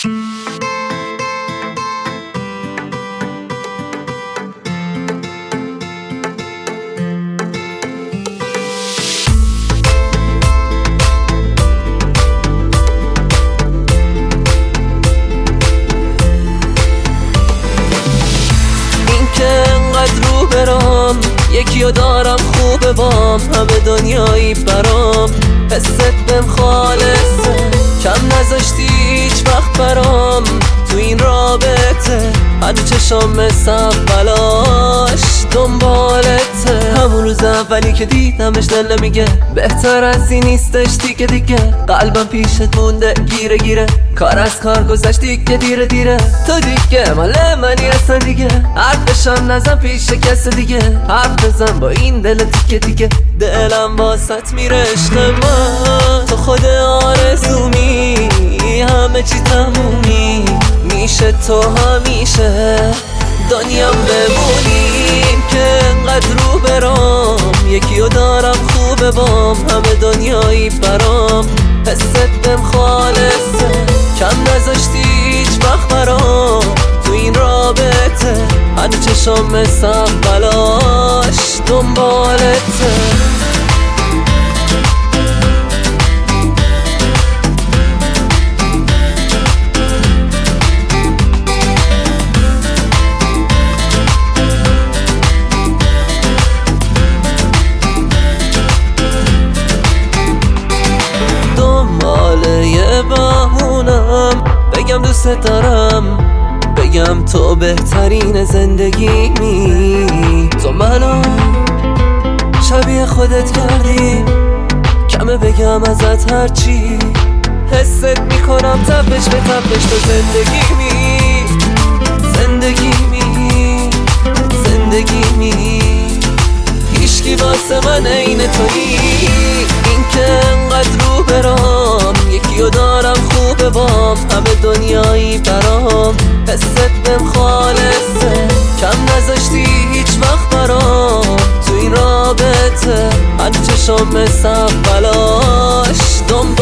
یکیو دارم خوبه بام، همه دنیایی برام، حست بهم خالصه، کم نذاشتی هیچ وقت برام تو این رابطه، هنو چشام مثل اولاش دنبالته. همون روز اولی که دیدمش دل نمیگه بهتر از این نیستش دیگه قلبم پیشت مونده گیره گیره، کار از کار گذشت دیگه دیره تو دیگه مال منی اصلا دیگه، حرفشم نزن پیش کس دیگه، حرف بزن با این دل دیگه دلم واسط میره عشق من، تو خود آرزومی، همه چی تمومی میشه، تو همیشه دنیام بمونیم که انقدر رو برام، یکیو دارم خوبه بام، همه دنیایی برام، حست بهم خالصه، کم نذاشتی هیچ وقت برام تو این رابطه، هنو چشام مثل اولاش دنبالته. بگم دوست دارم، بگم تو بهترین زندگیمی، تو منو شبیه خودت کردی، کمه بگم ازت هرچی حست میکنم تپش به تپش، تو زندگیمی هیچکی واسه من عین تویی، این که انقدر رو برام، یکیو دارم خوبه بام، همه دنیایی برام، حست بهم خالصه، کم نذاشتی هیچ وقت برام تو این رابطه، هنو چشام مثل اولاش